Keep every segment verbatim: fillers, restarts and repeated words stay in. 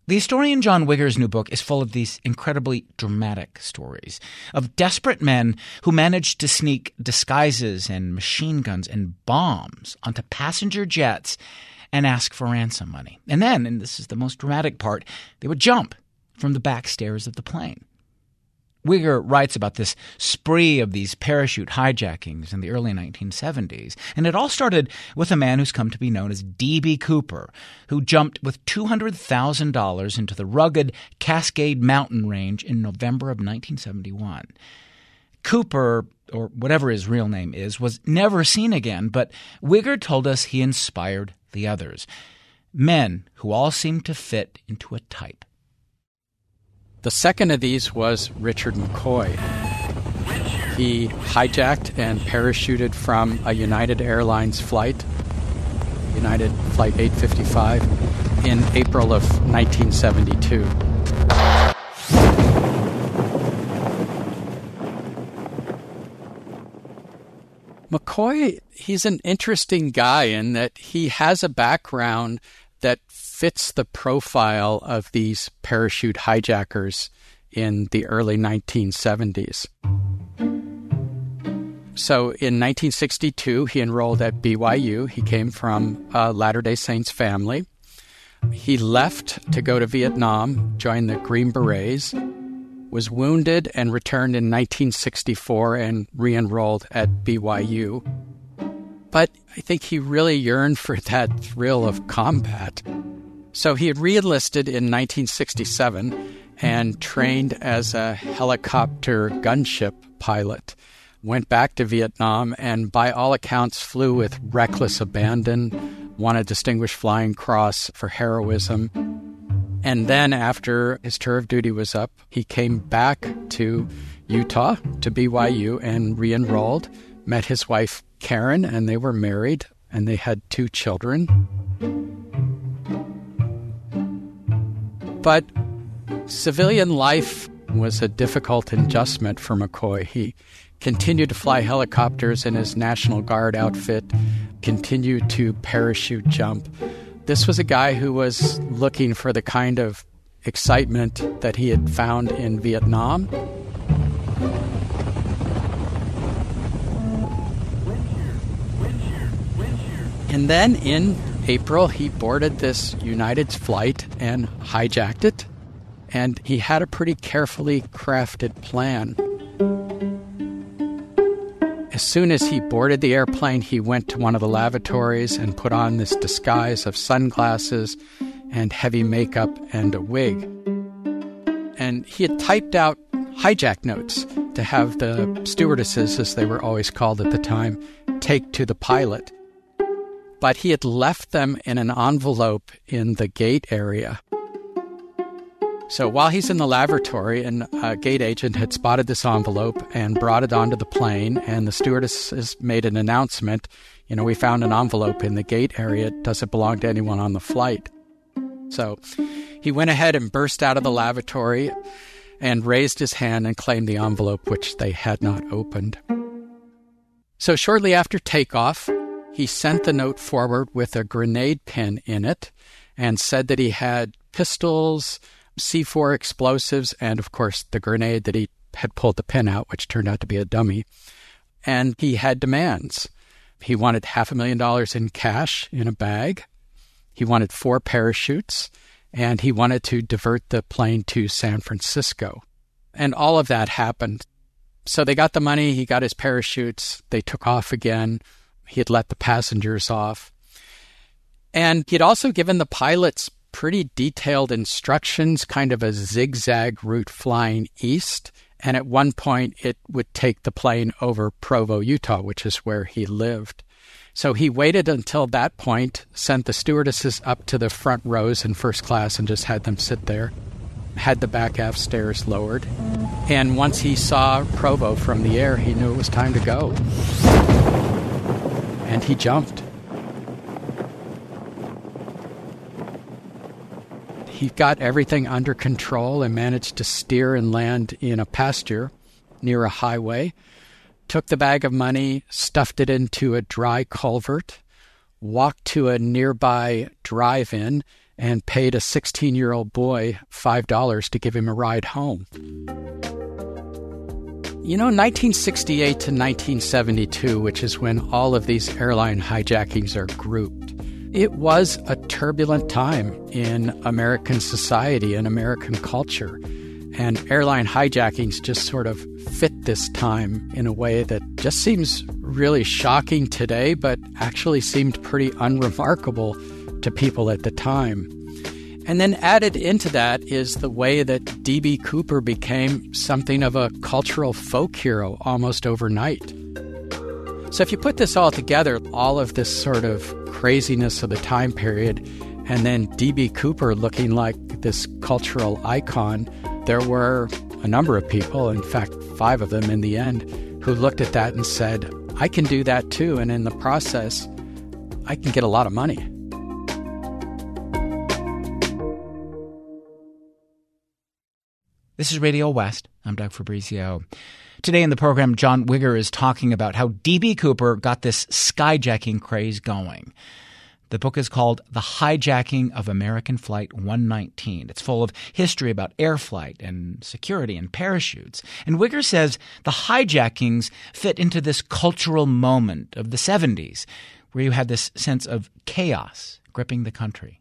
The historian John Wigger's new book is full of these incredibly dramatic stories of desperate men who managed to sneak disguises and machine guns and bombs onto passenger jets and ask for ransom money. And then, and this is the most dramatic part, they would jump from the back stairs of the plane. Wigger writes about this spree of these parachute hijackings in the early nineteen seventies, and it all started with a man who's come to be known as D B Cooper, who jumped with two hundred thousand dollars into the rugged Cascade Mountain Range in November of nineteen seventy-one. Cooper, or whatever his real name is, was never seen again, but Wigger told us he inspired the others, men who all seemed to fit into a type. The second of these was Richard McCoy. He hijacked and parachuted from a United Airlines flight, United Flight eight fifty-five, in April of nineteen seventy-two. McCoy, he's an interesting guy in that he has a background that fits the profile of these parachute hijackers in the early nineteen seventies. So in nineteen sixty-two, he enrolled at B Y U. He came from a Latter-day Saints family. He left to go to Vietnam, joined the Green Berets, was wounded and returned in nineteen sixty-four and re-enrolled at B Y U. But I think he really yearned for that thrill of combat. So he had re-enlisted in nineteen sixty-seven and trained as a helicopter gunship pilot. Went back to Vietnam and by all accounts flew with reckless abandon, won a Distinguished Flying Cross for heroism. And then after his tour of duty was up, he came back to Utah, to B Y U, and re-enrolled, met his wife Karen, and they were married, and they had two children. But civilian life was a difficult adjustment for McCoy. He continued to fly helicopters in his National Guard outfit, continued to parachute jump. This was a guy who was looking for the kind of excitement that he had found in Vietnam. And then in April, he boarded this United flight and hijacked it. And he had a pretty carefully crafted plan. As soon as he boarded the airplane, he went to one of the lavatories and put on this disguise of sunglasses and heavy makeup and a wig. And he had typed out hijack notes to have the stewardesses, as they were always called at the time, take to the pilot. But he had left them in an envelope in the gate area. So while he's in the lavatory, and a gate agent had spotted this envelope and brought it onto the plane, and the stewardess made an announcement, you know, we found an envelope in the gate area. Does it belong to anyone on the flight? So he went ahead and burst out of the lavatory and raised his hand and claimed the envelope, which they had not opened. So shortly after takeoff, he sent the note forward with a grenade pin in it and said that he had pistols, C four explosives, and of course the grenade that he had pulled the pin out, which turned out to be a dummy. And he had demands. He wanted half a million dollars in cash in a bag. He wanted four parachutes, and he wanted to divert the plane to San Francisco. And all of that happened. So they got the money, he got his parachutes, they took off again. He had let the passengers off. And he had also given the pilots pretty detailed instructions, kind of a zigzag route flying east. And at one point, it would take the plane over Provo, Utah, which is where he lived. So he waited until that point, sent the stewardesses up to the front rows in first class and just had them sit there, had the back aft stairs lowered. And once he saw Provo from the air, he knew it was time to go. And he jumped. He got everything under control and managed to steer and land in a pasture near a highway, took the bag of money, stuffed it into a dry culvert, walked to a nearby drive-in, and paid a sixteen-year-old boy five dollars to give him a ride home. You know, nineteen sixty-eight to nineteen seventy-two, which is when all of these airline hijackings are grouped, it was a turbulent time in American society and American culture. And airline hijackings just sort of fit this time in a way that just seems really shocking today, but actually seemed pretty unremarkable to people at the time. And then added into that is the way that D B. Cooper became something of a cultural folk hero almost overnight. So if you put this all together, all of this sort of craziness of the time period, and then D B. Cooper looking like this cultural icon, there were a number of people, in fact, five of them in the end, who looked at that and said, I can do that too, and in the process, I can get a lot of money. This is Radio West. I'm Doug Fabrizio. Today in the program, John Wigger is talking about how D B. Cooper got this skyjacking craze going. The book is called The Hijacking of American Flight one nineteen. It's full of history about air flight and security and parachutes. And Wigger says the hijackings fit into this cultural moment of the seventies, where you had this sense of chaos gripping the country.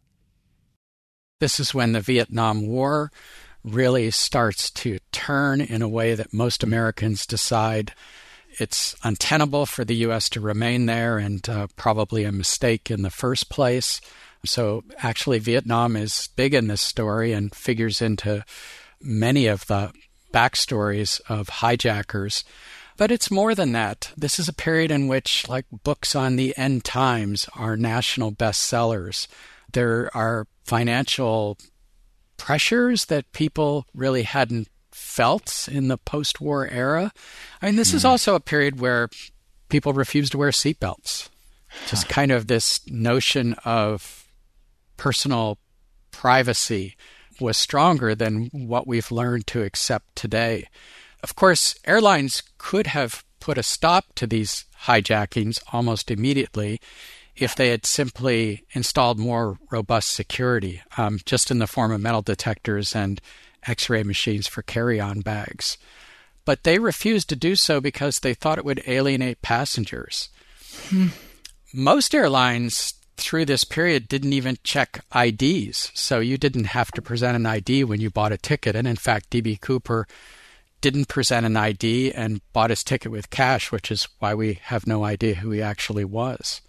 This is when the Vietnam War really starts to turn in a way that most Americans decide it's untenable for the U S to remain there, and uh, probably a mistake in the first place. So actually Vietnam is big in this story and figures into many of the backstories of hijackers. But it's more than that. This is a period in which, like, books on the end times are national bestsellers. There are financial pressures that people really hadn't felt in the post-war era. I mean, this mm. is also a period where people refused to wear seatbelts. Just kind of this notion of personal privacy was stronger than what we've learned to accept today. Of course, airlines could have put a stop to these hijackings almost immediately if they had simply installed more robust security, um, just in the form of metal detectors and X-ray machines for carry-on bags. But they refused to do so because they thought it would alienate passengers. Hmm. Most airlines through this period didn't even check I Ds, so you didn't have to present an I D when you bought a ticket. And in fact, D B. Cooper didn't present an I D and bought his ticket with cash, which is why we have no idea who he actually was.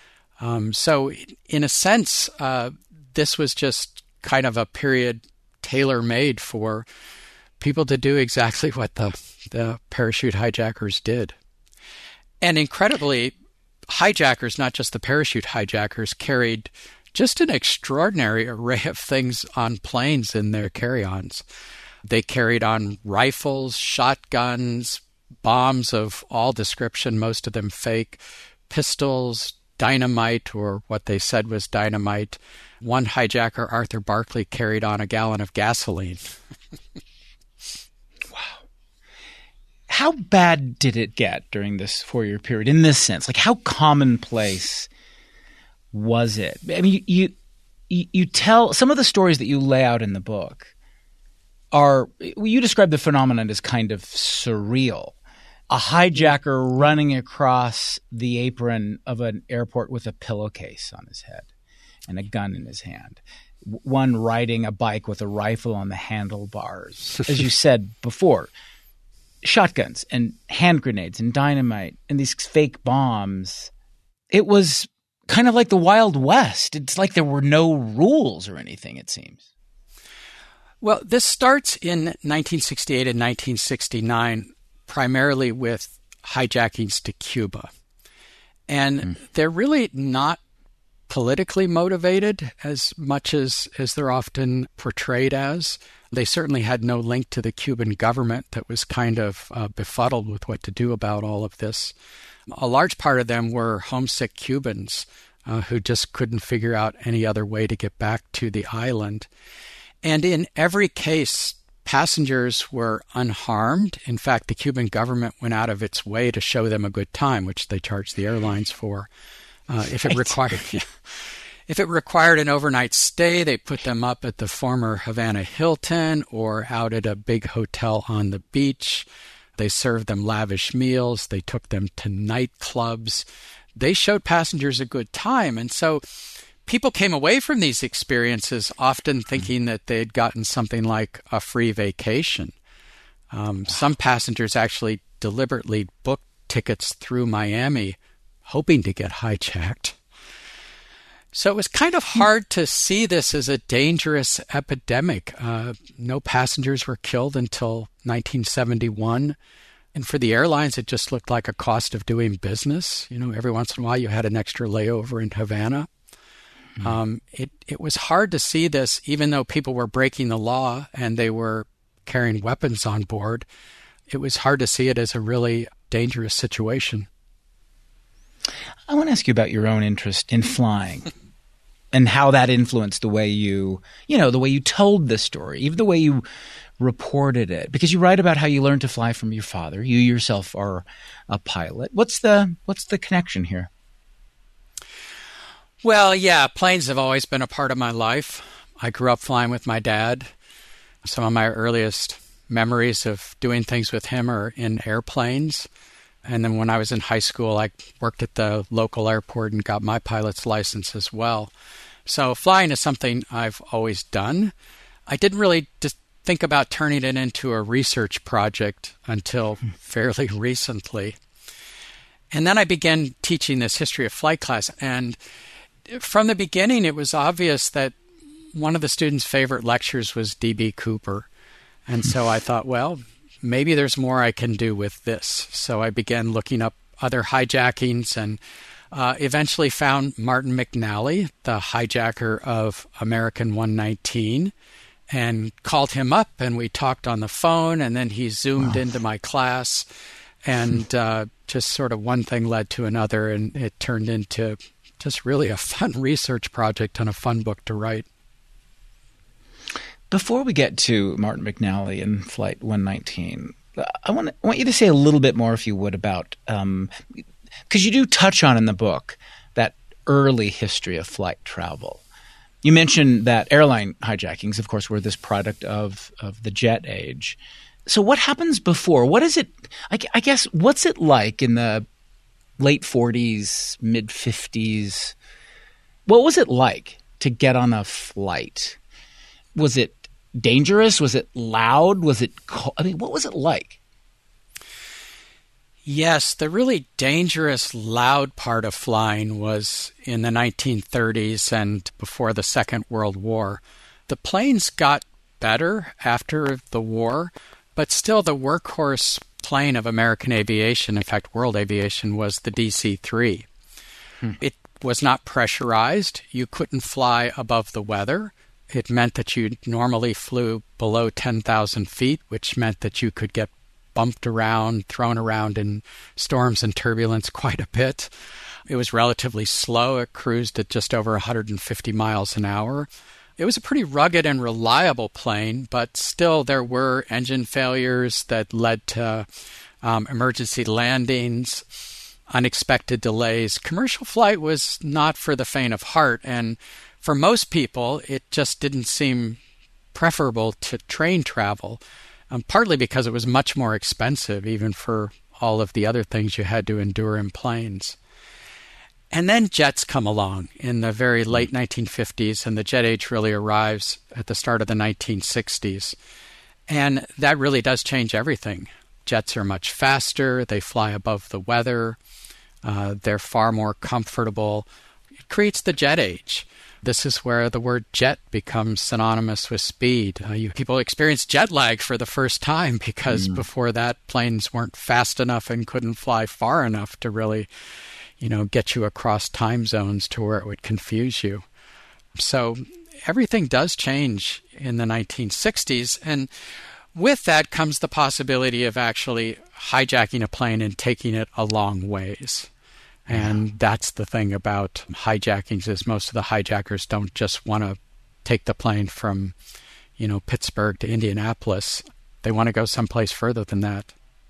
Um, so in a sense, uh, this was just kind of a period tailor-made for people to do exactly what the, the parachute hijackers did. And incredibly, hijackers, not just the parachute hijackers, carried just an extraordinary array of things on planes in their carry-ons. They carried on rifles, shotguns, bombs of all description, most of them fake, pistols, dynamite, or what they said was dynamite. One hijacker, Arthur Barkley, carried on a gallon of gasoline. Wow. How bad did it get during this four-year period in this sense? Like, how commonplace was it? I mean, you, you, you tell some of the stories that you lay out in the book are, you describe the phenomenon as kind of surreal. A hijacker running across the apron of an airport with a pillowcase on his head and a gun in his hand. One riding a bike with a rifle on the handlebars. As you said before, shotguns and hand grenades and dynamite and these fake bombs. It was kind of like the Wild West. It's like there were no rules or anything, it seems. Well, this starts in nineteen sixty-eight and nineteen sixty-nine, primarily with hijackings to Cuba. And mm. they're really not politically motivated as much as, as they're often portrayed as. They certainly had no link to the Cuban government that was kind of uh, befuddled with what to do about all of this. A large part of them were homesick Cubans uh, who just couldn't figure out any other way to get back to the island. And in every case, passengers were unharmed. In fact, the Cuban government went out of its way to show them a good time, which they charged the airlines for. Uh, if it right. required, If it required an overnight stay, they put them up at the former Havana Hilton or out at a big hotel on the beach. They served them lavish meals. They took them to nightclubs. They showed passengers a good time. And so people came away from these experiences often thinking that they'd gotten something like a free vacation. Um, some passengers actually deliberately booked tickets through Miami, hoping to get hijacked. So it was kind of hard to see this as a dangerous epidemic. Uh, no passengers were killed until nineteen seventy-one. And for the airlines, it just looked like a cost of doing business. You know, every once in a while you had an extra layover in Havana. Mm-hmm. Um, it, it was hard to see this, even though people were breaking the law and they were carrying weapons on board. It was hard to see it as a really dangerous situation. I want to ask you about your own interest in flying. And how that influenced the way you, you know, the way you told this story, even the way you reported it. Because you write about how you learned to fly from your father. You yourself are a pilot. What's the what's the connection here? Well, yeah, planes have always been a part of my life. I grew up flying with my dad. Some of my earliest memories of doing things with him are in airplanes. And then when I was in high school, I worked at the local airport and got my pilot's license as well. So flying is something I've always done. I didn't really just think about turning it into a research project until fairly recently. And then I began teaching this history of flight class. And from the beginning, it was obvious that one of the students' favorite lectures was D B Cooper. And so I thought, well, maybe there's more I can do with this. So I began looking up other hijackings and uh, eventually found Martin McNally, the hijacker of American one nineteen, and called him up, and we talked on the phone, and then he zoomed wow. into my class, and uh, just sort of one thing led to another, and it turned into just really a fun research project and a fun book to write. Before we get to Martin McNally and Flight one nineteen, I want to, I want you to say a little bit more, if you would, about um, – because you do touch on in the book that early history of flight travel. You mentioned that airline hijackings, of course, were this product of, of the jet age. So what happens before? What is it – I guess what's it like in the late forties, mid-fifties? What was it like to get on a flight? Was it dangerous? Was it loud? Was it cold? I mean, what was it like? Yes, the really dangerous, loud part of flying was in the nineteen thirties and before the Second World War. The planes got better after the war, but still the workhorse plane of American aviation, in fact, world aviation, was the D C three. Hmm. It was not pressurized. You couldn't fly above the weather. It meant that you normally flew below ten thousand feet, which meant that you could get bumped around, thrown around in storms and turbulence quite a bit. It was relatively slow. It cruised at just over one hundred fifty miles an hour. It was a pretty rugged and reliable plane, but still there were engine failures that led to um, emergency landings, unexpected delays. Commercial flight was not for the faint of heart, and for most people, it just didn't seem preferable to train travel, um, partly because it was much more expensive, even for all of the other things you had to endure in planes. And then jets come along in the very late nineteen fifties, and the jet age really arrives at the start of the nineteen sixties. And that really does change everything. Jets are much faster. They fly above the weather. Uh, they're far more comfortable. It creates the jet age. This is where the word jet becomes synonymous with speed. Uh, you, people experience jet lag for the first time because mm. before that, planes weren't fast enough and couldn't fly far enough to really, you know, get you across time zones to where it would confuse you. So everything does change in the nineteen sixties. And with that comes the possibility of actually hijacking a plane and taking it a long ways. And yeah. that's the thing about hijackings is most of the hijackers don't just want to take the plane from, you know, Pittsburgh to Indianapolis. They want to go someplace further than that.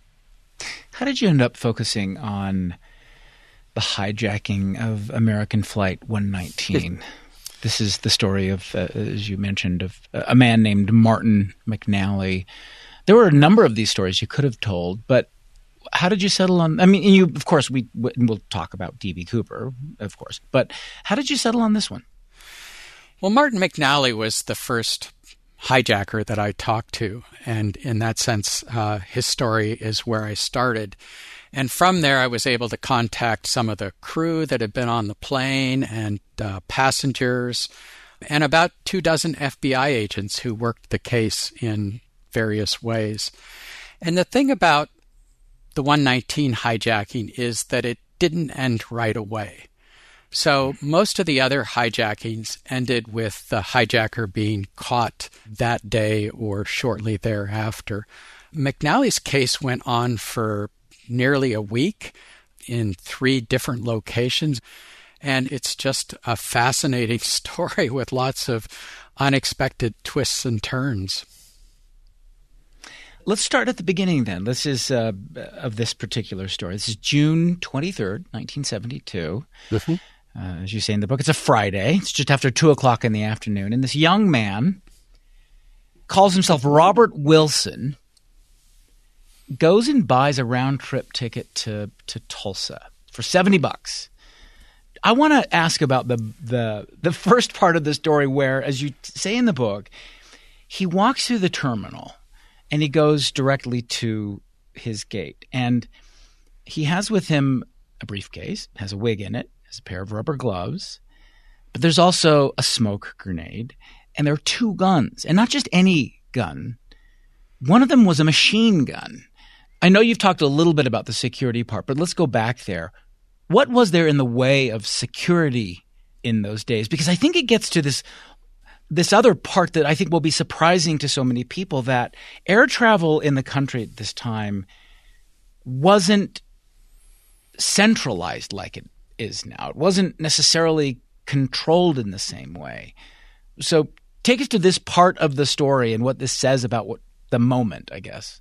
How did you end up focusing on the hijacking of American Flight one nineteen? This is the story of, uh, as you mentioned, of a man named Martin McNally. There were a number of these stories you could have told, but how did you settle on? I mean, you of course we we'll talk about D B. Cooper, of course, but how did you settle on this one? Well, Martin McNally was the first hijacker that I talked to, and in that sense, uh, his story is where I started. And from there, I was able to contact some of the crew that had been on the plane and uh, passengers, and about two dozen F B I agents who worked the case in various ways. And the thing about the one nineteen hijacking is that it didn't end right away. So most of the other hijackings ended with the hijacker being caught that day or shortly thereafter. McNally's case went on for nearly a week in three different locations, and it's just a fascinating story with lots of unexpected twists and turns. Let's start at the beginning then. This is uh, of this particular story. This is June twenty-third, nineteen seventy-two. Mm-hmm. Uh, as you say in the book, it's a Friday. It's just after two o'clock in the afternoon. And this young man calls himself Robert Wilson, goes and buys a round-trip ticket to, to Tulsa for seventy bucks. I want to ask about the, the the first part of the story where, as you say in the book, he walks through the terminal and he goes directly to his gate. And he has with him a briefcase, has a wig in it, has a pair of rubber gloves, but there's also a smoke grenade, and there are two guns, and not just any gun. One of them was a machine gun. I know you've talked a little bit about the security part, but let's go back there. What was there in the way of security in those days? Because I think it gets to this this other part that I think will be surprising to so many people, that air travel in the country at this time wasn't centralized like it is now. It wasn't necessarily controlled in the same way. So take us to this part of the story and what this says about what the moment, I guess.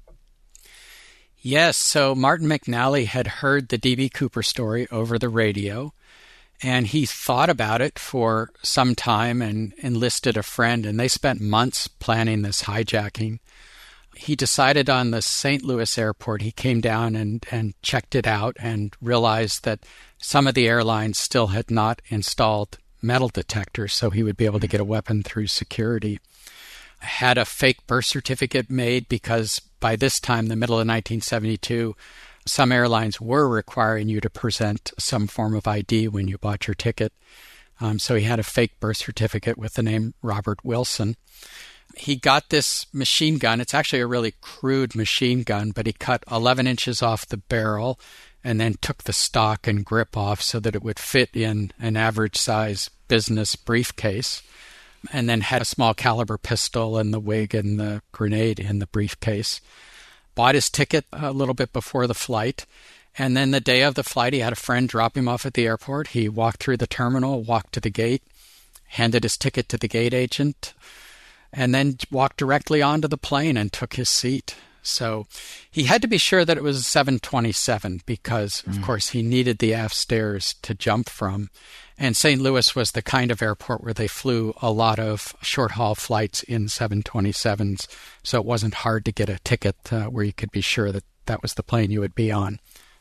Yes, so Martin McNally had heard the D B. Cooper story over the radio, and he thought about it for some time and enlisted a friend, and they spent months planning this hijacking. He decided on the Saint Louis airport, he came down and, and checked it out and realized that some of the airlines still had not installed metal detectors, so he would be able to get a weapon through security. Had a fake birth certificate made because by this time, the middle of nineteen seventy-two, some airlines were requiring you to present some form of I D when you bought your ticket. Um, so he had a fake birth certificate with the name Robert Wilson. He got this machine gun. It's actually a really crude machine gun, but he cut eleven inches off the barrel and then took the stock and grip off so that it would fit in an average-size business briefcase, and then had a small caliber pistol and the wig and the grenade in the briefcase. Bought his ticket a little bit before the flight, and then the day of the flight, he had a friend drop him off at the airport. He walked through the terminal, walked to the gate, handed his ticket to the gate agent, and then walked directly onto the plane and took his seat. So he had to be sure that it was a seven twenty-seven because, of mm. course, he needed the aft stairs to jump from. And Saint Louis was the kind of airport where they flew a lot of short-haul flights in seven twenty-sevens, so it wasn't hard to get a ticket uh, where you could be sure that that was the plane you would be on.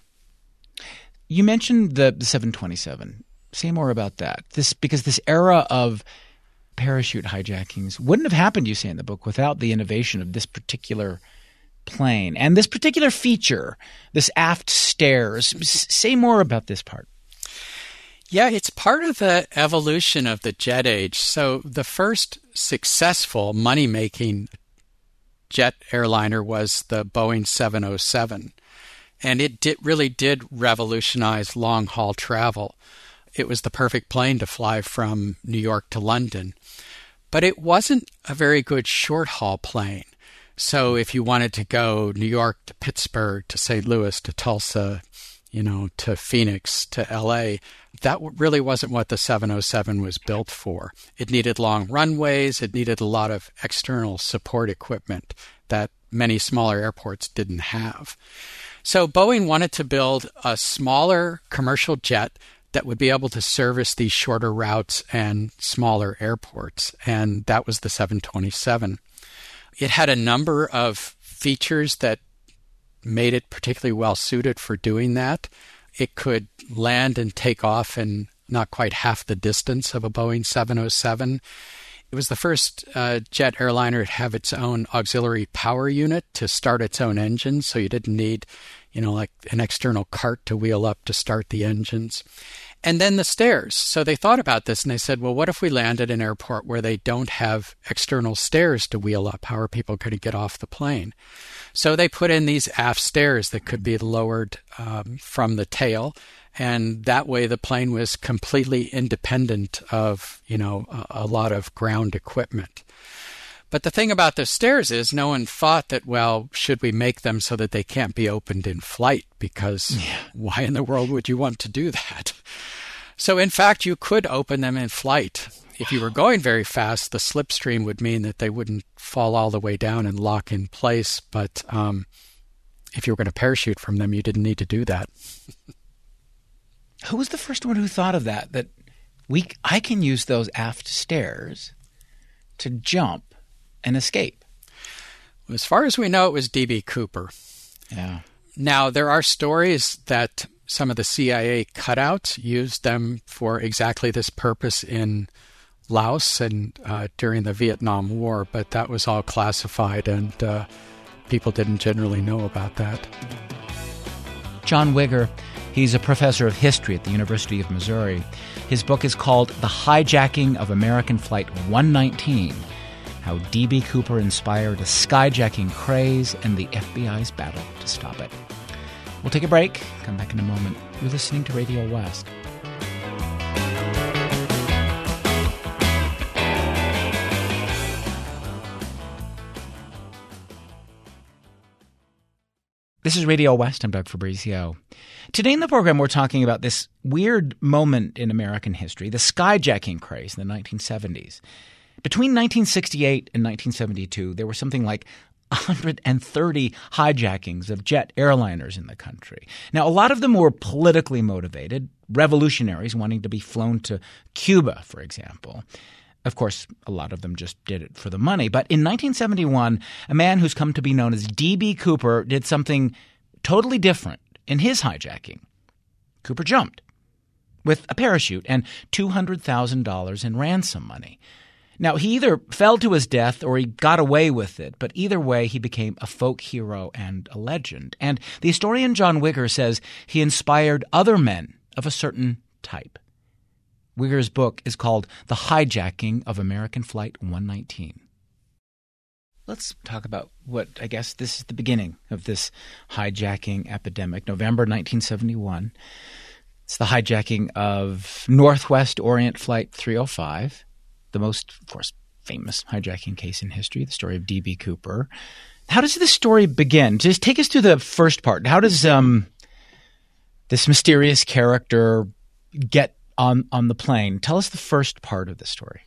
You mentioned the, the seven twenty-seven. Say more about that. This because this era of parachute hijackings wouldn't have happened, you say in the book, without the innovation of this particular plane and this particular feature, this aft stairs. S- say more about this part. Yeah, it's part of the evolution of the jet age. So the first successful money-making jet airliner was the Boeing seven oh seven. And it did, really did revolutionize long-haul travel. It was the perfect plane to fly from New York to London. But it wasn't a very good short-haul plane. So if you wanted to go New York to Pittsburgh, to Saint Louis, to Tulsa, you know, to Phoenix, to L A, that really wasn't what the seven oh seven was built for. It needed long runways. It needed a lot of external support equipment that many smaller airports didn't have. So Boeing wanted to build a smaller commercial jet that would be able to service these shorter routes and smaller airports, and that was the seven twenty-seven. It had a number of features that made it particularly well suited for doing that. It could land and take off in not quite half the distance of a Boeing seven oh seven. It was the first uh, jet airliner to have its own auxiliary power unit to start its own engines, so you didn't need, you know, like an external cart to wheel up to start the engines. And then the stairs. So they thought about this and they said, well, what if we land at an airport where they don't have external stairs to wheel up? How are people going to get off the plane? So they put in these aft stairs that could be lowered um, from the tail. And that way the plane was completely independent of, you know, a, a lot of ground equipment. But the thing about the stairs is no one thought that, well, should we make them so that they can't be opened in flight? Because yeah. Why in the world would you want to do that? So, in fact, you could open them in flight. If you were going very fast, the slipstream would mean that they wouldn't fall all the way down and lock in place. But um, if you were going to parachute from them, you didn't need to do that. Who was the first one who thought of that? That we, I can use those aft stairs to jump and escape. As far as we know, it was D B. Cooper. Yeah. Now, there are stories that some of the C I A cutouts used them for exactly this purpose in Laos and uh, during the Vietnam War, but that was all classified and uh, people didn't generally know about that. John Wigger, he's a professor of history at the University of Missouri. His book is called The Hijacking of American Flight one nineteen, How D B. Cooper Inspired a Skyjacking Craze and the F B I's Battle to Stop It. We'll take a break. Come back in a moment. You're listening to Radio West. This is Radio West. I'm Doug Fabrizio. Today in the program, we're talking about this weird moment in American history, the skyjacking craze in the nineteen seventies. Between nineteen sixty-eight and nineteen seventy-two, there were something like one hundred thirty hijackings of jet airliners in the country. Now, a lot of them were politically motivated, revolutionaries wanting to be flown to Cuba, for example. Of course, a lot of them just did it for the money. But in nineteen seventy-one, a man who's come to be known as D B. Cooper did something totally different in his hijacking. Cooper jumped with a parachute and two hundred thousand dollars in ransom money. Now, he either fell to his death or he got away with it, but either way, he became a folk hero and a legend. And the historian John Wigger says he inspired other men of a certain type. Wigger's book is called The Hijacking of American Flight one nineteen. Let's talk about what, I guess this is the beginning of this hijacking epidemic, November nineteen seventy-one. It's the hijacking of Northwest Orient Flight three oh five. The most, of course, famous hijacking case in history, the story of D B. Cooper. How does this story begin? Just take us to the first part. How does um, this mysterious character get on, on the plane? Tell us the first part of the story.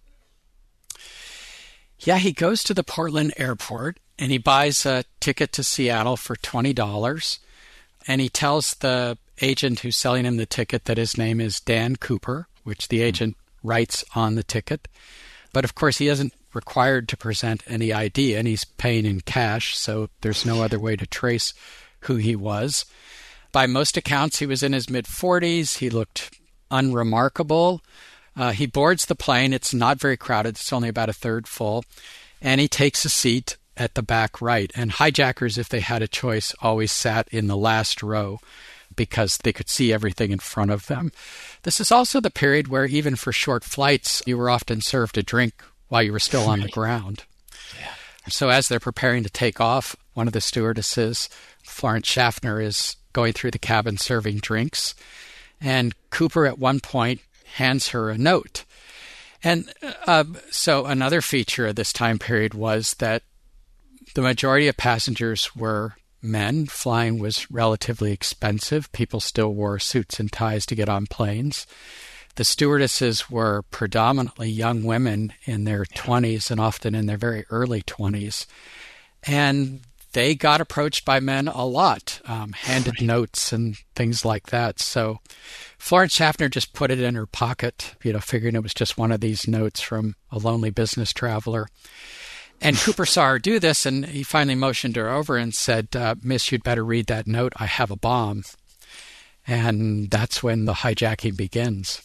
Yeah, he goes to the Portland airport and he buys a ticket to Seattle for twenty dollars. And he tells the agent who's selling him the ticket that his name is Dan Cooper, which the agent writes on the ticket. But of course, he isn't required to present any I D, and he's paying in cash, so there's no other way to trace who he was. By most accounts, he was in his mid-forties. He looked unremarkable. Uh, he boards the plane. It's not very crowded. It's only about a third full. And he takes a seat at the back right. And hijackers, if they had a choice, always sat in the last row because they could see everything in front of them. This is also the period where even for short flights, you were often served a drink while you were still on the ground. Yeah. So as they're preparing to take off, one of the stewardesses, Florence Schaffner, is going through the cabin serving drinks. And Cooper at one point hands her a note. And uh, so another feature of this time period was that the majority of passengers were men. Flying was relatively expensive. People still wore suits and ties to get on planes. The stewardesses were predominantly young women in their twenties and often in their very early twenties. And they got approached by men a lot, um, handed right. notes and things like that. So Florence Schaffner just put it in her pocket, you know, figuring it was just one of these notes from a lonely business traveler. And Cooper saw her do this, and he finally motioned her over and said, uh, Miss, you'd better read that note. I have a bomb. And that's when the hijacking begins.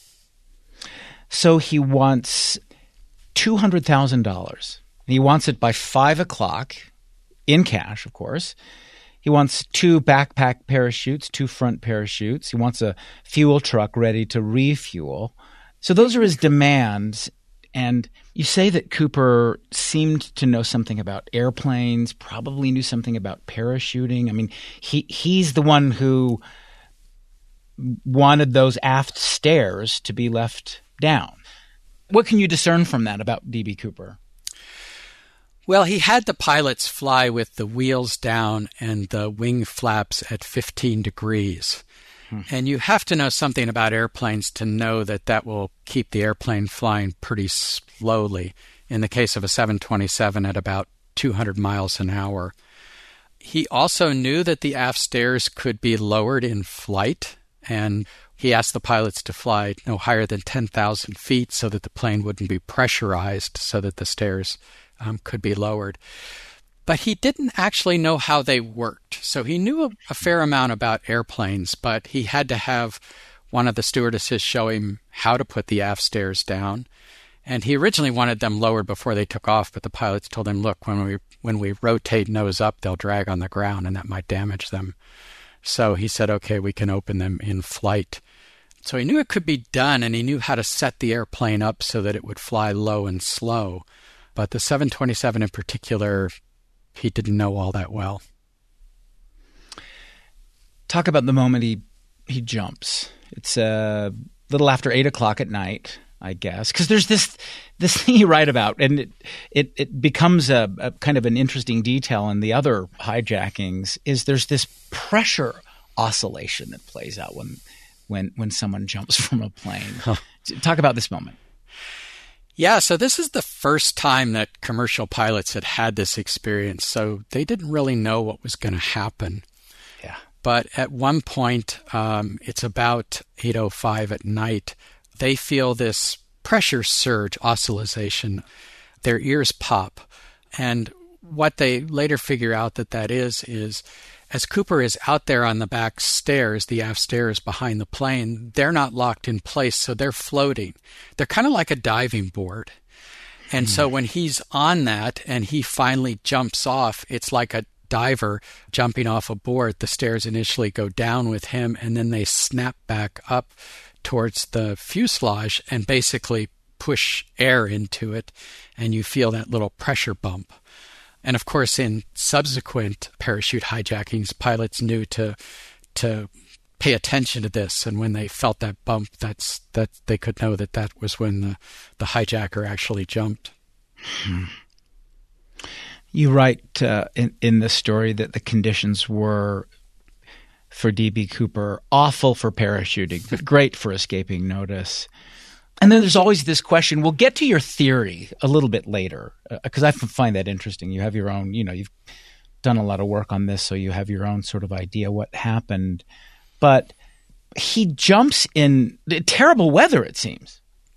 So he wants two hundred thousand dollars. He wants it by five o'clock, in cash, of course. He wants two backpack parachutes, two front parachutes. He wants a fuel truck ready to refuel. So those are his demands. And you say that Cooper seemed to know something about airplanes, probably knew something about parachuting. I mean, he he's the one who wanted those aft stairs to be left down. What can you discern from that about D B. Cooper? Well, he had the pilots fly with the wheels down and the wing flaps at fifteen degrees. And you have to know something about airplanes to know that that will keep the airplane flying pretty slowly. In the case of a seven twenty-seven at about two hundred miles an hour. He also knew that the aft stairs could be lowered in flight, and he asked the pilots to fly no higher than ten thousand feet so that the plane wouldn't be pressurized so that the stairs um, could be lowered. But he didn't actually know how they worked. So he knew a, a fair amount about airplanes, but he had to have one of the stewardesses show him how to put the aft stairs down. And he originally wanted them lowered before they took off, but the pilots told him, look, when we when we rotate nose up, they'll drag on the ground and that might damage them. So he said, okay, we can open them in flight. So he knew it could be done, and he knew how to set the airplane up so that it would fly low and slow. But the seven twenty-seven in particular, he didn't know all that well. Talk about the moment he he jumps. It's a little after eight o'clock at night, I guess, because there's this this thing you write about, and it it, it becomes a, a kind of an interesting detail in the other hijackings. Is there's this pressure oscillation that plays out when when when someone jumps from a plane. Huh. Talk about this moment. Yeah, so this is the first time that commercial pilots had had this experience, so they didn't really know what was going to happen. Yeah. But at one point, um, it's about eight oh five at night, they feel this pressure surge oscillation. Their ears pop. And what they later figure out that that is, is as Cooper is out there on the back stairs, the aft stairs behind the plane, they're not locked in place, so they're floating. They're kind of like a diving board. And mm. so when he's on that and he finally jumps off, it's like a diver jumping off a board. The stairs initially go down with him, and then they snap back up towards the fuselage and basically push air into it, and you feel that little pressure bump. And of course, in subsequent parachute hijackings, pilots knew to to pay attention to this, and when they felt that bump, that's that they could know that that was when the, the hijacker actually jumped. Hmm. You write uh, in in this story that the conditions were, for D B. Cooper, awful for parachuting, but great for escaping notice. And then there's always this question. We'll get to your theory a little bit later, because uh, I find that interesting. You have your own, you know, you've done a lot of work on this, so you have your own sort of idea what happened. But he jumps in terrible weather, it seems.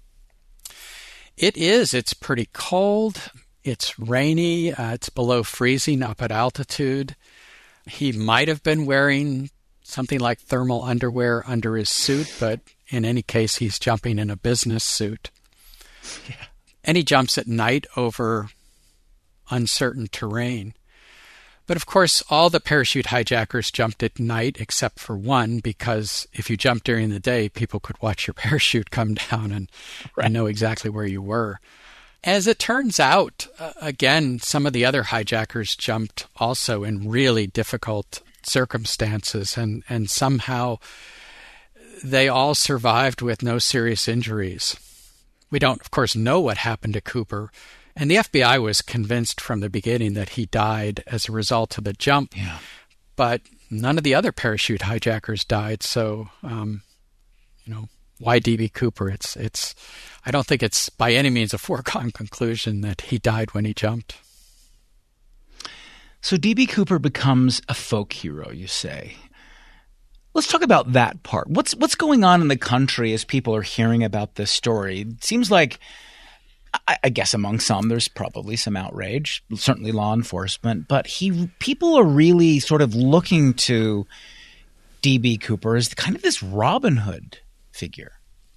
It is. It's pretty cold. It's rainy. Uh, it's below freezing up at altitude. He might have been wearing something like thermal underwear under his suit, but in any case, he's jumping in a business suit. Yeah. And he jumps at night over uncertain terrain. But of course, all the parachute hijackers jumped at night except for one, because if you jumped during the day, people could watch your parachute come down and, right. and know exactly where you were. As it turns out, uh, again, some of the other hijackers jumped also in really difficult circumstances, and, and somehow they all survived with no serious injuries. We don't, of course, know what happened to Cooper, and the F B I was convinced from the beginning that he died as a result of the jump, yeah. but none of the other parachute hijackers died, so, um, you know, why D B. Cooper? It's, it's, I don't think it's by any means a foregone conclusion that he died when he jumped. So D B. Cooper becomes a folk hero, you say. Let's talk about that part. What's what's going on in the country as people are hearing about this story? It seems like, I, I guess among some, there's probably some outrage, certainly law enforcement, but he people are really sort of looking to D B. Cooper as kind of this Robin Hood figure.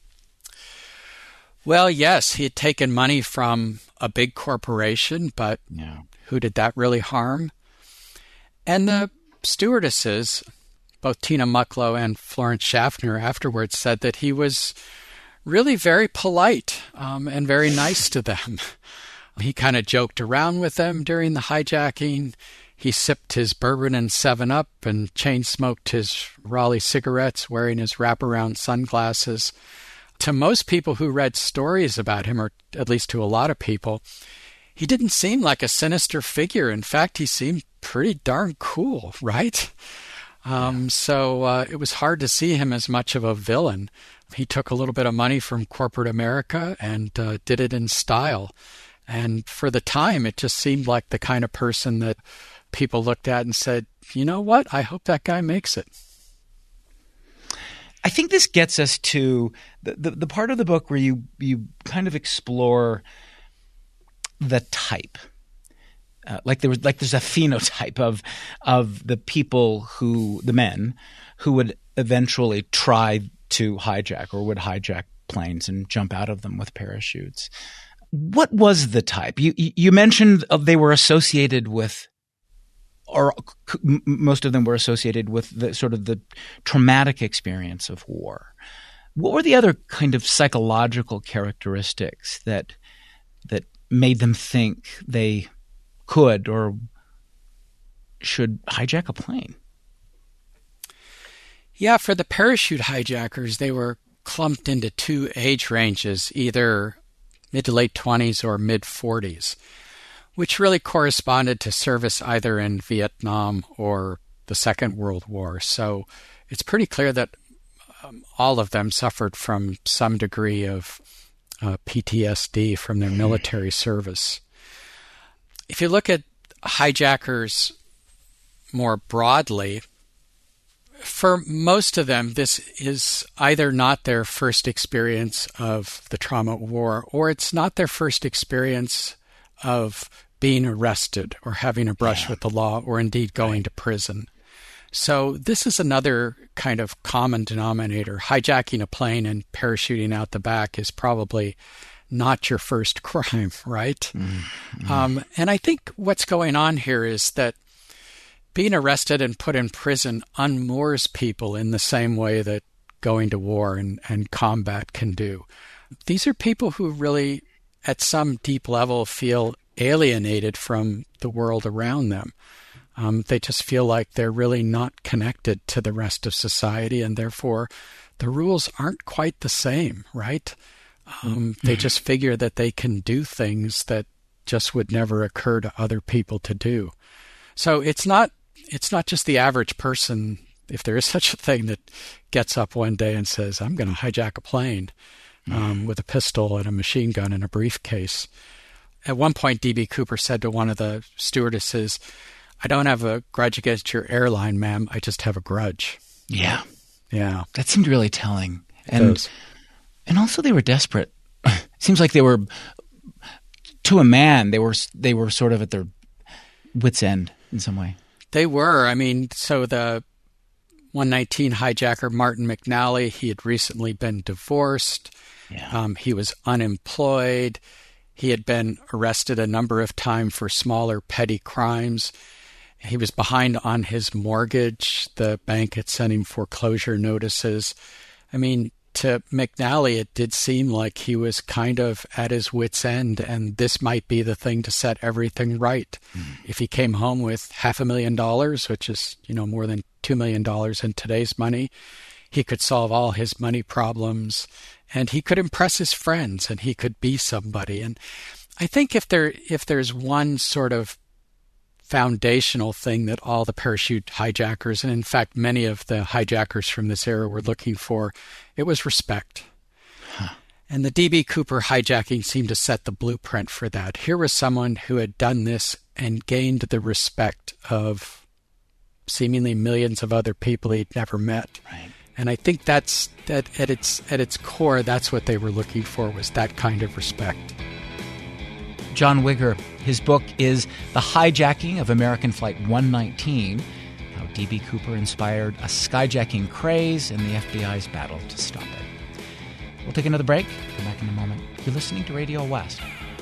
Well, yes, he had taken money from a big corporation, but yeah. Who did that really harm? And the stewardesses, both Tina Mucklow and Florence Schaffner, afterwards said that he was really very polite um, and very nice to them. He kind of joked around with them during the hijacking. He sipped his bourbon and seven up and chain-smoked his Raleigh cigarettes wearing his wraparound sunglasses. To most people who read stories about him, or at least to a lot of people, he didn't seem like a sinister figure. In fact, he seemed pretty darn cool, right? Um, so uh, it was hard to see him as much of a villain. He took a little bit of money from corporate America and uh, did it in style. And for the time, it just seemed like the kind of person that people looked at and said, you know what, I hope that guy makes it. I think this gets us to the, the, the part of the book where you, you kind of explore the type. Uh, like there was, like there's a phenotype of of the people who, the men, who would eventually try to hijack or would hijack planes and jump out of them with parachutes. What was the type? You you mentioned they were associated with, or most of them were associated with the sort of the traumatic experience of war. What were the other kind of psychological characteristics that that made them think they could or should hijack a plane? Yeah, for the parachute hijackers, they were clumped into two age ranges, either mid to late twenties or mid forties, which really corresponded to service either in Vietnam or the Second World War. So it's pretty clear that um, all of them suffered from some degree of uh, P T S D from their military service. If you look at hijackers more broadly, for most of them, this is either not their first experience of the trauma of war, or it's not their first experience of being arrested or having a brush yeah. with the law, or indeed going right. to prison. So this is another kind of common denominator. Hijacking a plane and parachuting out the back is probably not your first crime, right? Mm-hmm. Um, and I think what's going on here is that being arrested and put in prison unmoors people in the same way that going to war and, and combat can do. These are people who really, at some deep level, feel alienated from the world around them. Um, they just feel like they're really not connected to the rest of society, and therefore the rules aren't quite the same, right? Um, they just figure that they can do things that just would never occur to other people to do. So it's not it's not just the average person, if there is such a thing, that gets up one day and says, I'm going to hijack a plane um, with a pistol and a machine gun and a briefcase. At one point, D B. Cooper said to one of the stewardesses, I don't have a grudge against your airline, ma'am. I just have a grudge. Yeah. Yeah. That seemed really telling. And and also they were desperate. It seems like they were, to a man, they were they were sort of at their wits' end in some way. They were. I mean, so the one nineteen hijacker, Martin McNally, he had recently been divorced. Yeah. Um, he was unemployed. He had been arrested a number of times for smaller petty crimes. He was behind on his mortgage. The bank had sent him foreclosure notices. I mean, to McNally, it did seem like he was kind of at his wit's end, and this might be the thing to set everything right. Mm-hmm. If he came home with half a million dollars, which is, you know, more than two million dollars in today's money, he could solve all his money problems, and he could impress his friends, and he could be somebody. And I think if there if there's one sort of foundational thing that all the parachute hijackers, and in fact many of the hijackers from this era, were looking for, it was respect. Huh. And the D B. Cooper hijacking seemed to set the blueprint for that. Here was someone who had done this and gained the respect of seemingly millions of other people he'd never met. Right. And I think that's that at its at its core, that's what they were looking for, was that kind of respect. John Wigger, his book is The Hijacking of American Flight one nineteen, how D B. Cooper inspired a skyjacking craze and the F B I's battle to stop it. We'll take another break. Come back in a moment. You're listening to Radio West.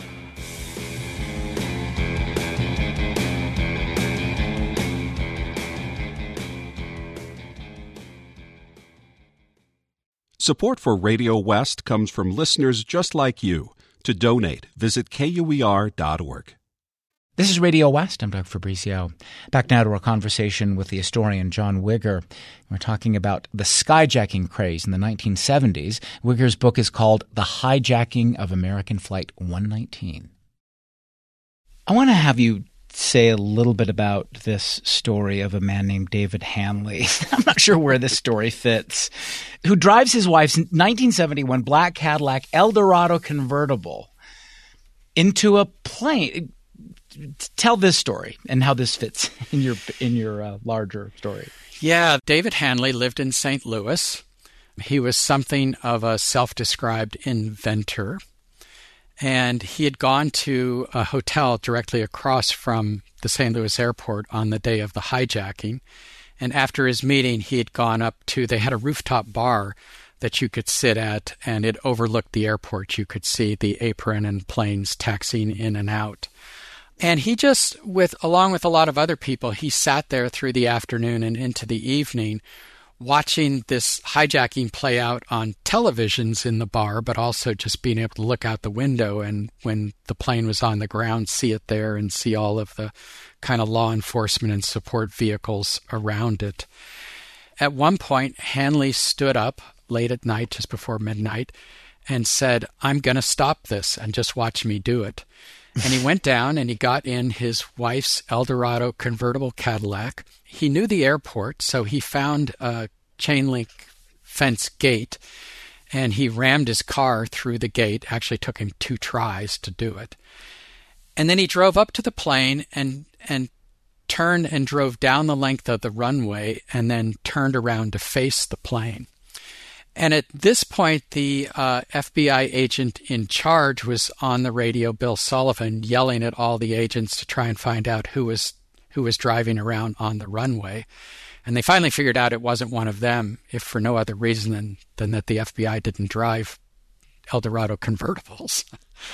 Support for Radio West comes from listeners just like you. To donate, visit K U E R dot org. This is Radio West. I'm Doug Fabrizio. Back now to our conversation with the historian John Wigger. We're talking about the skyjacking craze in the nineteen seventies. Wigger's book is called The Hijacking of American Flight one nineteen. I want to have you say a little bit about this story of a man named David Hanley. I'm not sure where this story fits. Who drives his wife's nineteen seventy-one black Cadillac Eldorado convertible into a plane. Tell this story and how this fits in your in your uh, larger story. Yeah, David Hanley lived in Saint Louis. He was something of a self-described inventor. And he had gone to a hotel directly across from the Saint Louis airport on the day of the hijacking. And after his meeting, he had gone up to, they had a rooftop bar that you could sit at, and it overlooked the airport. You could see the apron and planes taxiing in and out. And he just, with along with a lot of other people, he sat there through the afternoon and into the evening watching this hijacking play out on televisions in the bar, but also just being able to look out the window and when the plane was on the ground, see it there and see all of the kind of law enforcement and support vehicles around it. At one point, Hanley stood up late at night, just before midnight, and said, "I'm going to stop this and just watch me do it." And he went down and he got in his wife's Eldorado convertible Cadillac. He knew the airport, so he found a chain link fence gate and he rammed his car through the gate. Actually took him two tries to do it. And then he drove up to the plane and, and turned and drove down the length of the runway and then turned around to face the plane. And at this point, the uh, F B I agent in charge was on the radio, Bill Sullivan, yelling at all the agents to try and find out who was who was driving around on the runway. And they finally figured out it wasn't one of them, if for no other reason than, than that the F B I didn't drive Eldorado convertibles.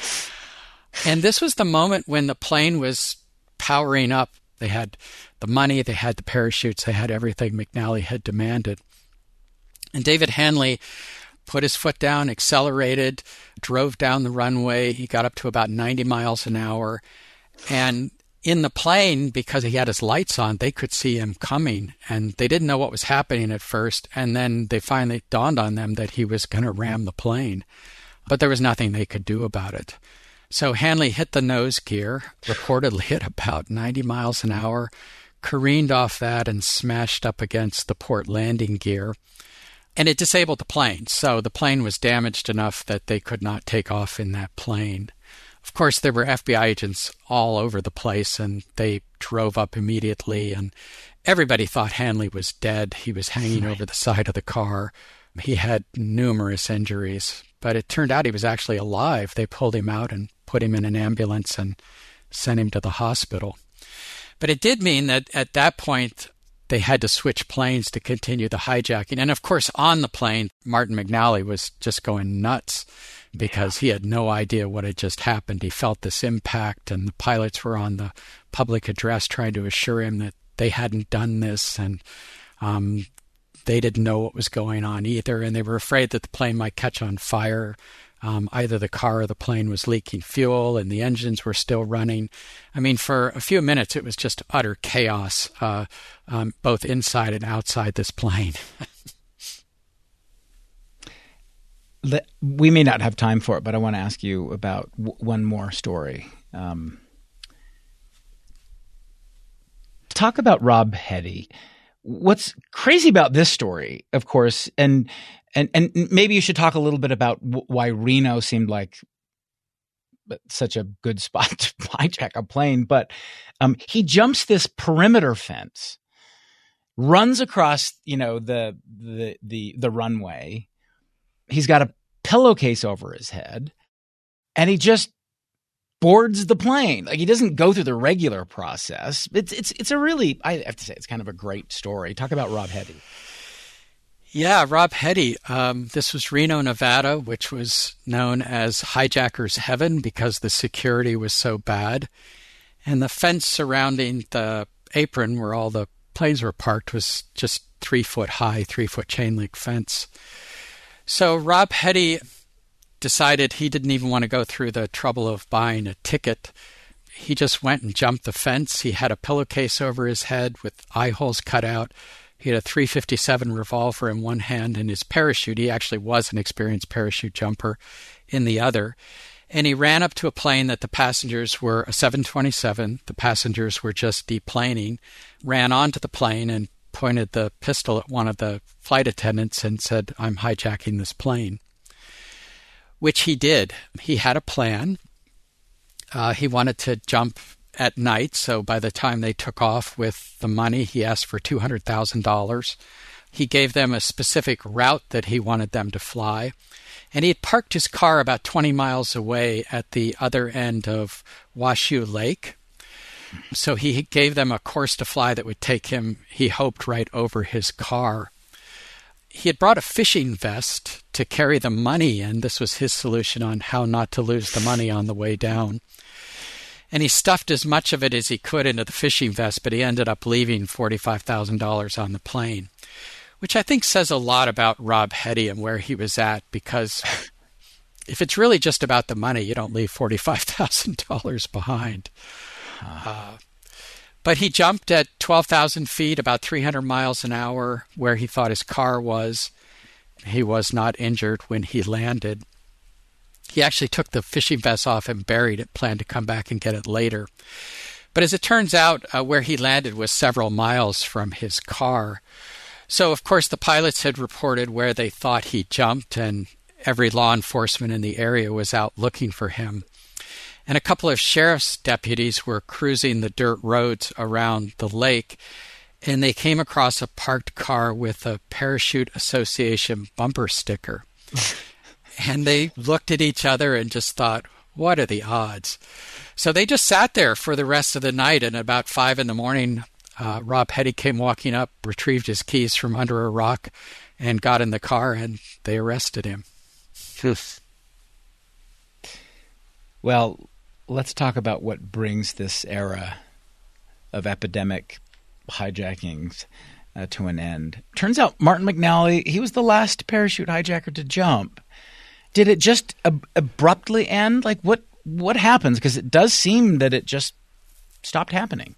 And this was the moment when the plane was powering up. They had the money, they had the parachutes, they had everything McNally had demanded. And David Hanley put his foot down, accelerated, drove down the runway. He got up to about ninety miles an hour. And in the plane, because he had his lights on, they could see him coming. And they didn't know what was happening at first. And then they finally dawned on them that he was going to ram the plane. But there was nothing they could do about it. So Hanley hit the nose gear, reportedly at about ninety miles an hour, careened off that and smashed up against the port landing gear. And it disabled the plane, so the plane was damaged enough that they could not take off in that plane. Of course, there were F B I agents all over the place, and they drove up immediately, and everybody thought Hanley was dead. He was hanging over the side of the car. He had numerous injuries, but it turned out he was actually alive. They pulled him out and put him in an ambulance and sent him to the hospital. But it did mean that at that point, they had to switch planes to continue the hijacking. And of course, on the plane, Martin McNally was just going nuts because he had no idea what had just happened. He felt this impact, and the pilots were on the public address trying to assure him that they hadn't done this, and um, they didn't know what was going on either, and they were afraid that the plane might catch on fire. Um, either the car or the plane was leaking fuel and the engines were still running. I mean, for a few minutes, it was just utter chaos, uh, um, both inside and outside this plane. We may not have time for it, but I want to ask you about w- one more story. Um, talk about Rob Heddy. What's crazy about this story, of course, and And and maybe you should talk a little bit about w- why Reno seemed like such a good spot to hijack a plane. But um, he jumps this perimeter fence, runs across, you know, the the the the runway. He's got a pillowcase over his head, and he just boards the plane. Like, he doesn't go through the regular process. It's it's it's a really, I have to say, it's kind of a great story. Talk about Rob Heddy. Yeah, Rob Heddy. Um, this was Reno, Nevada, which was known as Hijackers Heaven because the security was so bad. And the fence surrounding the apron where all the planes were parked was just three foot high, three foot chain link fence. So Rob Heddy decided he didn't even want to go through the trouble of buying a ticket. He just went and jumped the fence. He had a pillowcase over his head with eye holes cut out. He had a three fifty-seven revolver in one hand and his parachute. He actually was an experienced parachute jumper in the other. And he ran up to a plane that the passengers were a seven twenty-seven. The passengers were just deplaning, ran onto the plane and pointed the pistol at one of the flight attendants and said, "I'm hijacking this plane," which he did. He had a plan. Uh, he wanted to jump at night, so by the time they took off with the money, he asked for two hundred thousand dollars. He gave them a specific route that he wanted them to fly, and he had parked his car about twenty miles away at the other end of Washoe Lake. So he gave them a course to fly that would take him, he hoped, right over his car. He had brought a fishing vest to carry the money, and this was his solution on how not to lose the money on the way down. And he stuffed as much of it as he could into the fishing vest, but he ended up leaving forty-five thousand dollars on the plane, which I think says a lot about Rob Heddy and where he was at, because if it's really just about the money, you don't leave forty-five thousand dollars behind. Uh, but he jumped at twelve thousand feet, about three hundred miles an hour, where he thought his car was. He was not injured when he landed. He actually took the fishing vest off and buried it, planned to come back and get it later. But as it turns out, uh, where he landed was several miles from his car. So, of course, the pilots had reported where they thought he jumped, and every law enforcement in the area was out looking for him. And a couple of sheriff's deputies were cruising the dirt roads around the lake, and they came across a parked car with a Parachute Association bumper sticker. And they looked at each other and just thought, what are the odds? So they just sat there for the rest of the night, and about five in the morning, uh, Rob Heddy came walking up, retrieved his keys from under a rock, and got in the car, and they arrested him. Well, let's talk about what brings this era of epidemic hijackings uh, to an end. Turns out Martin McNally, he was the last parachute hijacker to jump. Did it just ab- abruptly end? Like, what what happens? Because it does seem that it just stopped happening.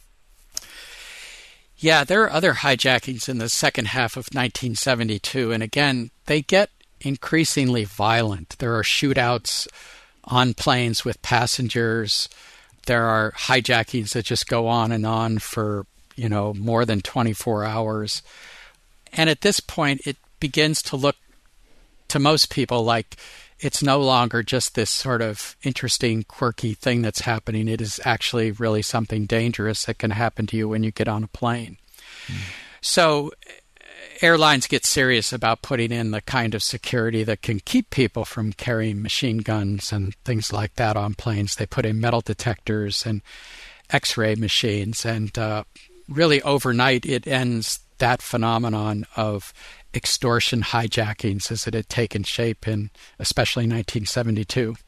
Yeah, there are other hijackings in the second half of nineteen seventy-two, and again, they get increasingly violent. There are shootouts on planes with passengers. There are hijackings that just go on and on for, you know, more than twenty-four hours. And at this point, it begins to look to most people like it's no longer just this sort of interesting, quirky thing that's happening. It is actually really something dangerous that can happen to you when you get on a plane. Mm. So airlines get serious about putting in the kind of security that can keep people from carrying machine guns and things like that on planes. They put in metal detectors and X-ray machines, and uh, really overnight it ends that phenomenon of extortion hijackings as it had taken shape in especially nineteen seventy-two.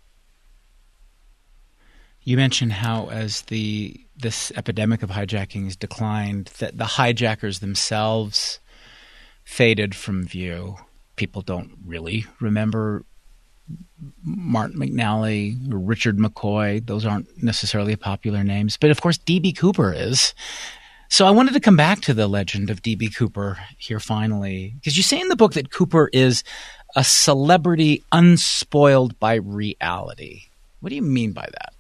You mentioned how as the this epidemic of hijackings declined, that the hijackers themselves faded from view. People don't really remember Martin McNally or Richard McCoy. Those aren't necessarily popular names. But of course, D B. Cooper is. So I wanted to come back to the legend of D B. Cooper here finally, because you say in the book that Cooper is a celebrity unspoiled by reality. What do you mean by that?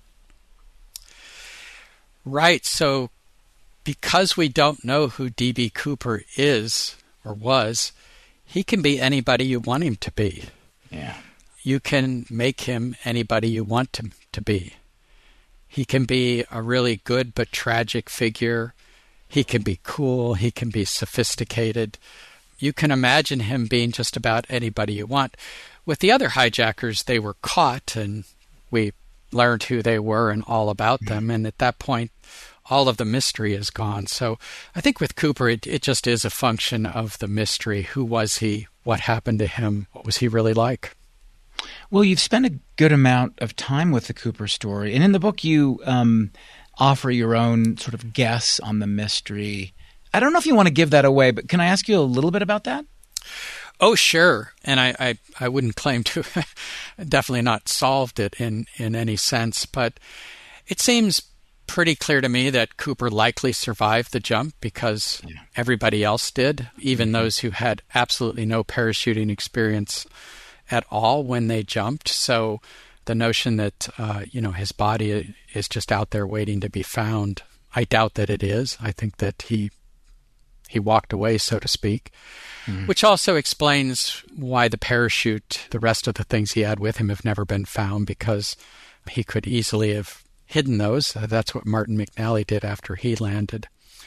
Right. So because we don't know who D B. Cooper is or was, He can be anybody you want him to be. Yeah. You can make him anybody you want him to be. He can be a really good but tragic figure. He can be cool. He can be sophisticated. You can imagine him being just about anybody you want. With the other hijackers, they were caught, and we learned who they were and all about them. And at that point, all of the mystery is gone. So I think with Cooper, it, it just is a function of the mystery. Who was he? What happened to him? What was he really like? Well, you've spent a good amount of time with the Cooper story. And in the book, you um, offer your own sort of guess on the mystery. I don't know if you want to give that away, but can I ask you a little bit about that? Oh, sure. And I, I, I wouldn't claim to definitely not solved it in, in any sense, but it seems pretty clear to me that Cooper likely survived the jump because yeah. everybody else did, even mm-hmm. those who had absolutely no parachuting experience at all when they jumped. So the notion that, uh, you know, his body is just out there waiting to be found, I doubt that it is. I think that he he walked away, so to speak, mm-hmm. which also explains why the parachute, the rest of the things he had with him have never been found, because he could easily have hidden those. Uh, that's what Martin McNally did after he landed.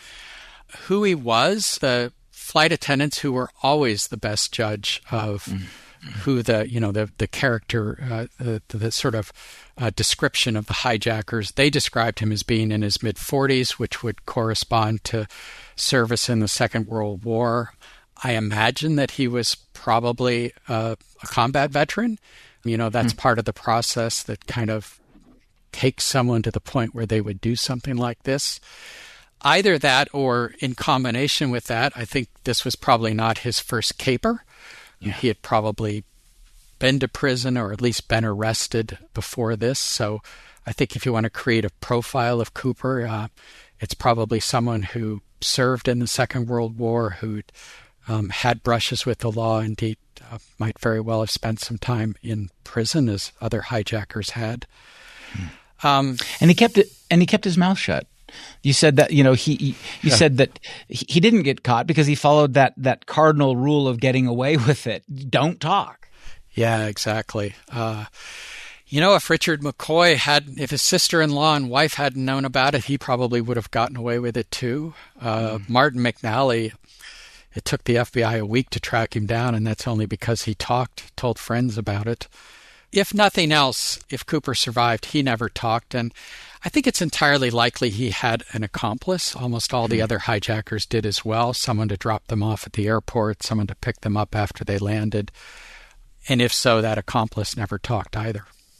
Who he was, the flight attendants, who were always the best judge of mm-hmm. who the, you know, the, the character, uh, the, the sort of uh, description of the hijackers, they described him as being in his mid-forties, which would correspond to service in the Second World War. I imagine that he was probably uh, a combat veteran. You know, that's mm-hmm. part of the process that kind of takes someone to the point where they would do something like this. Either that, or in combination with that, I think this was probably not his first caper. Yeah. He had probably been to prison or at least been arrested before this. So I think if you want to create a profile of Cooper, uh, it's probably someone who served in the Second World War, who um, had brushes with the law, indeed uh, might very well have spent some time in prison, as other hijackers had. Hmm. Um, and he kept it, and he kept his mouth shut. You said that, you know, he, he you yeah. said that he didn't get caught because he followed that, that cardinal rule of getting away with it. Don't talk. Yeah, exactly. Uh, you know, if Richard McCoy had, if his sister-in-law and wife hadn't known about it, he probably would have gotten away with it too. Uh, mm. Martin McNally, it took the F B I a week to track him down, and that's only because he talked, told friends about it. If nothing else, if Cooper survived, he never talked. And I think it's entirely likely he had an accomplice. Almost all the other hijackers did as well. Someone to drop them off at the airport, someone to pick them up after they landed. And if so, that accomplice never talked either.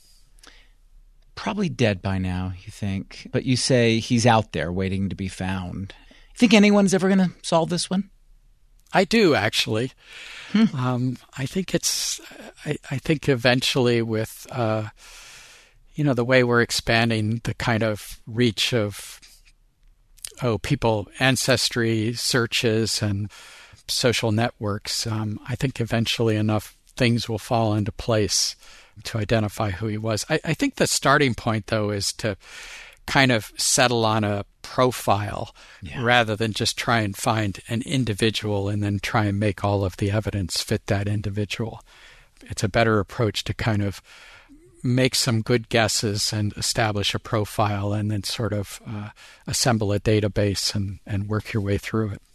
Probably dead by now, you think. But you say he's out there waiting to be found. You think anyone's ever going to solve this one? I do, actually. Hmm. Um, I think it's. I, I think eventually, with uh, you know, the way we're expanding the kind of reach of oh people ancestry searches and social networks, um, I think eventually enough things will fall into place to identify who he was. I, I think the starting point, though, is to kind of settle on a profile yeah. rather than just try and find an individual and then try and make all of the evidence fit that individual. It's a better approach to kind of make some good guesses and establish a profile and then sort of uh, assemble a database and, and work your way through it.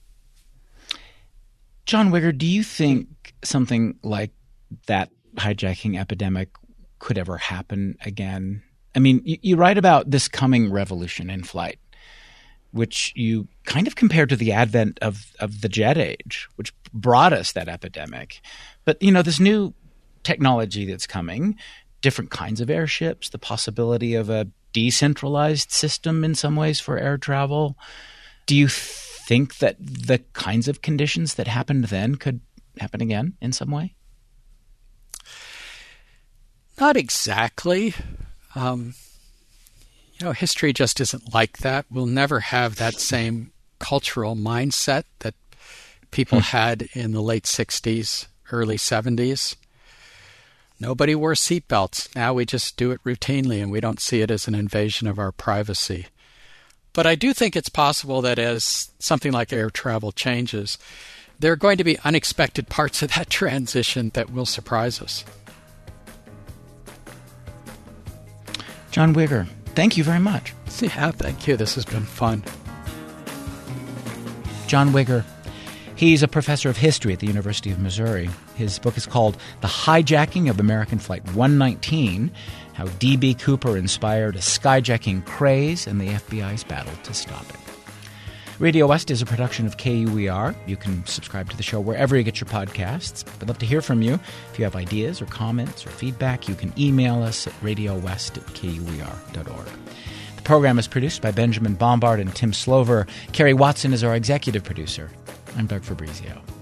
John Wigger, do you think something like that hijacking epidemic could ever happen again? I mean, you, you write about this coming revolution in flight, which you kind of compare to the advent of, of the jet age, which brought us that epidemic. But, you know, this new technology that's coming, different kinds of airships, the possibility of a decentralized system in some ways for air travel. Do you think that the kinds of conditions that happened then could happen again in some way? Not exactly. Um, you know, history just isn't like that. We'll never have that same cultural mindset that people hmm. had in the late sixties, early seventies. Nobody wore seatbelts. Now we just do it routinely, and we don't see it as an invasion of our privacy. But I do think it's possible that as something like air travel changes, there are going to be unexpected parts of that transition that will surprise us. John Wigger, thank you very much. Yeah, thank you. This has been fun. John Wigger, he's a professor of history at the University of Missouri. His book is called The Hijacking of American Flight one nineteen, How D B. Cooper Inspired a Skyjacking Craze and the F B I's Battle to Stop It. Radio West is a production of K U E R. You can subscribe to the show wherever you get your podcasts. We'd love to hear from you. If you have ideas or comments or feedback, you can email us at radiowest at k u e r dot org. The program is produced by Benjamin Bombard and Tim Slover. Kerry Watson is our executive producer. I'm Doug Fabrizio.